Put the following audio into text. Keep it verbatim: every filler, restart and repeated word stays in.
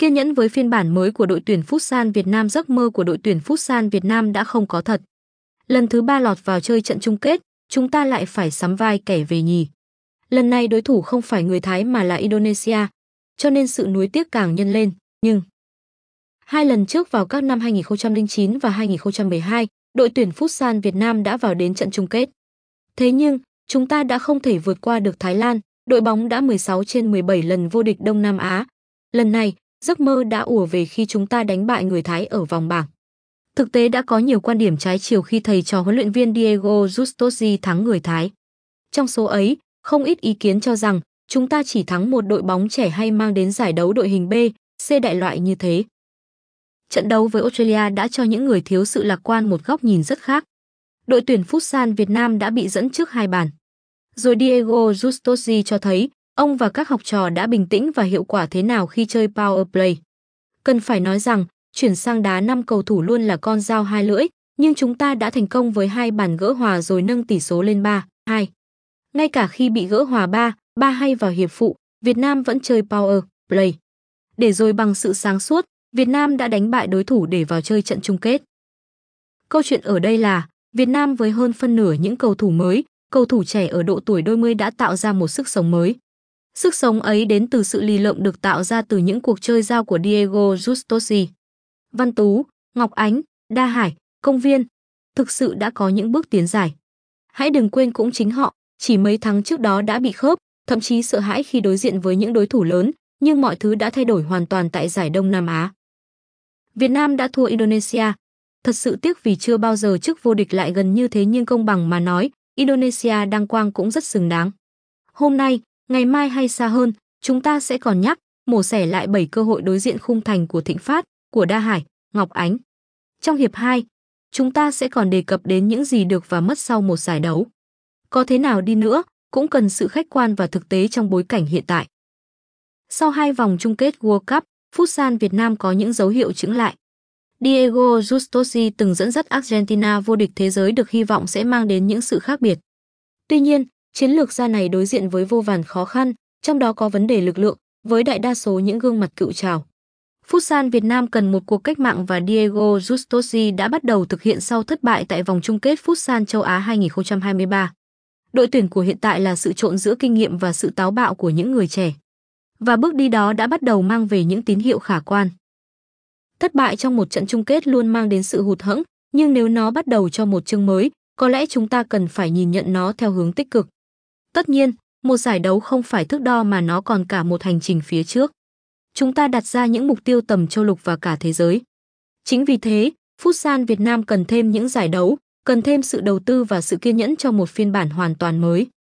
Kiên nhẫn với phiên bản mới của đội tuyển Futsal Việt Nam. Giấc mơ của đội tuyển Futsal Việt Nam đã không có thật. Lần thứ ba lọt vào chơi trận chung kết, chúng ta lại phải sắm vai kẻ về nhì. Lần này đối thủ không phải người Thái mà là Indonesia, cho nên sự nuối tiếc càng nhân lên. Nhưng hai lần trước vào các năm hai nghìn không trăm lẻ chín và hai nghìn không trăm mười hai, đội tuyển Futsal Việt Nam đã vào đến trận chung kết. Thế nhưng, chúng ta đã không thể vượt qua được Thái Lan, đội bóng đã mười sáu trên mười bảy lần vô địch Đông Nam Á. Lần này, giấc mơ đã ùa về khi chúng ta đánh bại người Thái ở vòng bảng. Thực tế đã có nhiều quan điểm trái chiều khi thầy trò huấn luyện viên Diego Justosi thắng người Thái. Trong số ấy, không ít ý kiến cho rằng chúng ta chỉ thắng một đội bóng trẻ hay mang đến giải đấu đội hình B, C đại loại như thế. Trận đấu với Australia đã cho những người thiếu sự lạc quan một góc nhìn rất khác. Đội tuyển Futsal Việt Nam đã bị dẫn trước hai bàn. Rồi Diego Justosi cho thấy ông và các học trò đã bình tĩnh và hiệu quả thế nào khi chơi power play. Cần phải nói rằng, chuyển sang đá năm cầu thủ luôn là con dao hai lưỡi, nhưng chúng ta đã thành công với hai bàn gỡ hòa rồi nâng tỷ số lên ba hai. Ngay cả khi bị gỡ hòa ba ba hay vào hiệp phụ, Việt Nam vẫn chơi power play. Để rồi bằng sự sáng suốt, Việt Nam đã đánh bại đối thủ để vào chơi trận chung kết. Câu chuyện ở đây là, Việt Nam với hơn phân nửa những cầu thủ mới, cầu thủ trẻ ở độ tuổi đôi mươi đã tạo ra một sức sống mới. Sức sống ấy đến từ sự lì lợm được tạo ra từ những cuộc chơi giao của Diego Justosi. Văn Tú, Ngọc Ánh, Đa Hải, Công Viên thực sự đã có những bước tiến dài. Hãy đừng quên cũng chính họ, chỉ mấy tháng trước đó đã bị khớp, thậm chí sợ hãi khi đối diện với những đối thủ lớn, nhưng mọi thứ đã thay đổi hoàn toàn tại giải Đông Nam Á. Việt Nam đã thua Indonesia. Thật sự tiếc vì chưa bao giờ chức vô địch lại gần như thế, nhưng công bằng mà nói, Indonesia đăng quang cũng rất xứng đáng. Hôm nay, ngày mai hay xa hơn, chúng ta sẽ còn nhắc, mổ xẻ lại bảy cơ hội đối diện khung thành của Thịnh Phát, của Đa Hải, Ngọc Ánh. Trong hiệp hai, chúng ta sẽ còn đề cập đến những gì được và mất sau một giải đấu. Có thế nào đi nữa, cũng cần sự khách quan và thực tế trong bối cảnh hiện tại. Sau hai vòng chung kết World Cup, Futsal Việt Nam có những dấu hiệu chững lại. Diego Justosi từng dẫn dắt Argentina vô địch thế giới được hy vọng sẽ mang đến những sự khác biệt. Tuy nhiên, chiến lược gia này đối diện với vô vàn khó khăn, trong đó có vấn đề lực lượng, với đại đa số những gương mặt cựu trào. Futsal Việt Nam cần một cuộc cách mạng và Diego Justosi đã bắt đầu thực hiện sau thất bại tại vòng chung kết Futsal châu Á hai nghìn không trăm hai mươi ba. Đội tuyển của hiện tại là sự trộn giữa kinh nghiệm và sự táo bạo của những người trẻ. Và bước đi đó đã bắt đầu mang về những tín hiệu khả quan. Thất bại trong một trận chung kết luôn mang đến sự hụt hẫng, nhưng nếu nó bắt đầu cho một chương mới, có lẽ chúng ta cần phải nhìn nhận nó theo hướng tích cực. Tất nhiên, một giải đấu không phải thước đo mà nó còn cả một hành trình phía trước. Chúng ta đặt ra những mục tiêu tầm châu lục và cả thế giới. Chính vì thế, Futsal Việt Nam cần thêm những giải đấu, cần thêm sự đầu tư và sự kiên nhẫn cho một phiên bản hoàn toàn mới.